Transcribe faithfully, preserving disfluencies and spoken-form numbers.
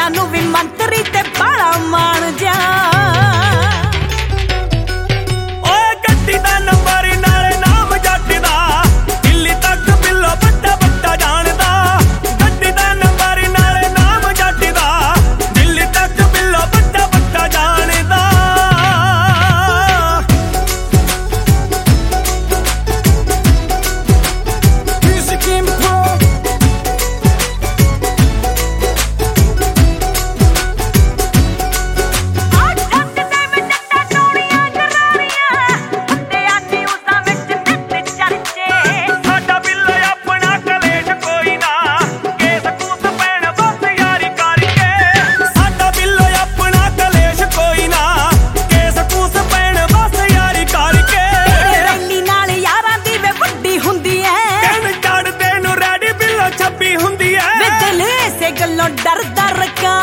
ਸਾਨੂੰ ਵੀ ਮੰਤਰੀ ਤੇ ਬਾਲਾ ਮਾਣ ਜਾ ਓਏ ਗੱਡੀ ਦਾ ਨੰਬਰ ਨਾਲੇ ਨਾਮ ਜੱਟ ਦਾ ਦਿੱਲੀ ਤੱਕ ਬਿੱਲੋ ਬੱਟਾ ਬੱਟਾ ਜਾਣਦਾ ਗੱਡੀ ਦਾ ਨੰਬਰ ਨਾਲੇ ਨਾਮ ਜੱਟ ਦਾ ਦਿੱਲੀ ਤੱਕ ਬਿੱਲੋ ਬੱਟਾ ਬੱਟਾ ਜਾਣਦਾ ਗੱਲੋਂ ਡਰਦਾ ਰਕਾ